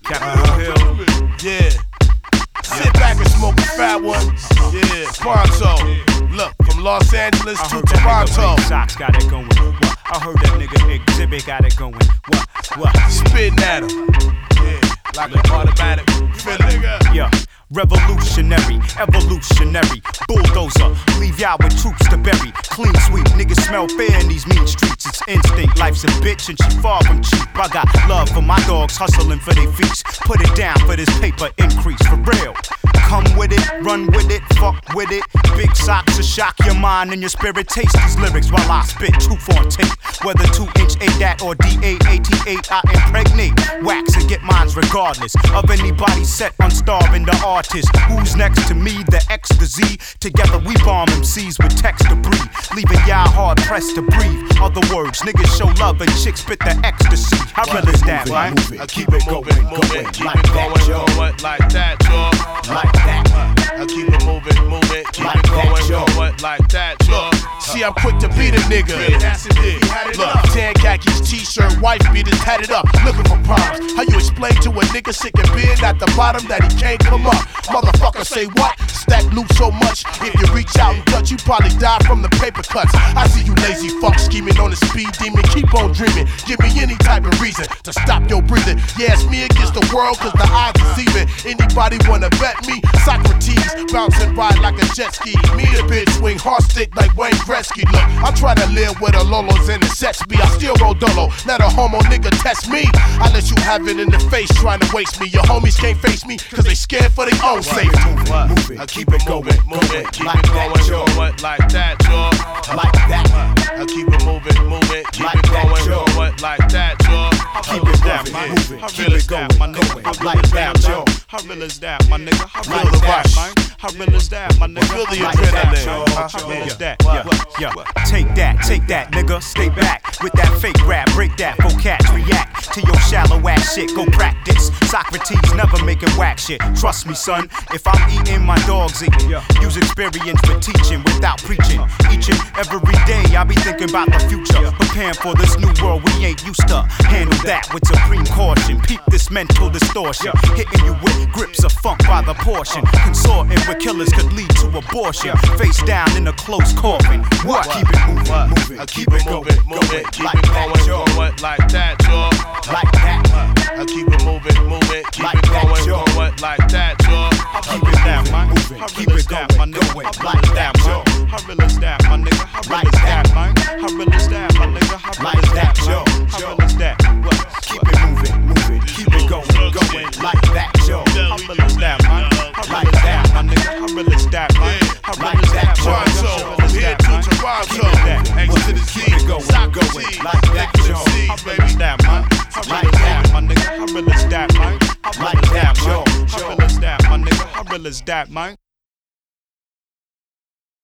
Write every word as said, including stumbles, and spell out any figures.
Capitol Hill. Yeah. Sit back and smoke a fat one. Yeah, Pronto. Look, from Los Angeles I to heard that Toronto. nigga Big Sox got it going. What? I heard that nigga Exhibit got it going. What? What? Spitting at him. Yeah, like an automatic feeling. Yeah. Revolutionary, evolutionary, bulldozer, leave y'all with troops to bury. Clean sweep, niggas smell fair in these mean streets. It's instinct, life's a bitch and she far from cheap. I got love for my dogs hustling for their feasts. Put it down for this paper increase, for real. Come with it, run with it, fuck with it. Big Sox to shock your mind and your spirit. Taste these lyrics while I spit truth on tape. Whether two inch A D A T or D A A T eight, I impregnate wax and get mines regardless of anybody set on starving the artist. Who's next to me, the X to Z? Together we bomb M Cs with text debris, leaving y'all hard pressed to breathe. Other words, niggas show love and chicks spit the ecstasy. How real is that, right? I keep it moving, moving, keep it going, going like that, y'all. Like that. I keep it moving, moving, keep it going, going like that, y'all. See, I'm quick to beat a nigga. Look, tan khakis, t-shirt, wife beaters, had it up, looking for problems. How you explain to a nigga sick and being at the bottom that he can't come up? Motherfucker say what? Stack loot so much, if you reach out and touch, you probably die from the paper cuts. I see you lazy fuck scheming on the speed demon. Keep on dreaming, give me any type of reason to stop your breathing. Yeah, it's me against the world, cause the odds is even. Anybody wanna bet me? Socrates, bounce and ride like a jet ski. Me the bitch, swing hard stick like Wayne Gretzky. Look, I try to live with the Lolos and the sets be. I still roll dolo, let a homo nigga test me. I let you have it in the face trying to waste me. Your homies can't face me, cause they scared for their own safety. Move it, I keep it moving, moving, keep it going, going like that, y'all. Like that. I keep it moving, moving, keep it going, going like that, y'all. Keep it down, man. How real is that, my nigga? How real is that, man? How real is that, my nigga? How real is that, man? How real is that, my nigga? Feel the Like that, adrenaline. how real is that? Yeah, yeah. Take that, take that, nigga. Stay back with that fake rap. Break that, vocats, react to your shallow ass shit. Go practice. Socrates never making whack shit. Trust me, son. If I'm eating, my dog's eating. Use experience for teaching without preaching. Each and every day, I be thinking about the future. Preparing for this new world we ain't used to. Handle that with supreme caution. Peep this mental distortion. Hitting you with grips of funk by the portion. Consorting with killers could lead to abortion. Face down in a close coffin. What? Keep it moving, moving. I keep it moving, moving, keep it going, going like that, y'all. Like that. I keep it moving, moving, keep it going, going like that, y'all. Keep it down, man. How real is that, my nigga? How real is that, man? How real is that, my nigga? How real is that, man? How real is that, my nigga? How real is that, man? How real is that? What? Keep it moving, moving. Keep it going, going like that, yo. How real is that, man? How real is that, my nigga? How real is that, man? How real is that, my nigga? How real is that, man? Keep it that. X to the Z, Keep it going, going like that, yo. How real is that, man? How real is that, my nigga? How real is that, man? How real is that, man? How real is that, my nigga? How real is that, man?